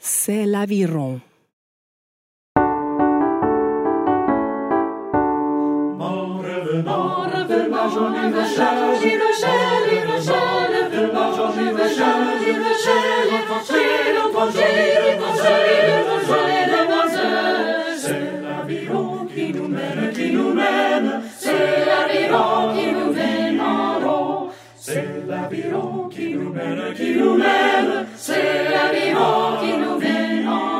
C'est l'aviron. En revenant, j'en ai le chien, c'est l'aviron qui nous mène, c'est l'aviron qui nous mène en haut. C'est l'aviron qui nous mène, c'est l'aviron qui nous mène en haut.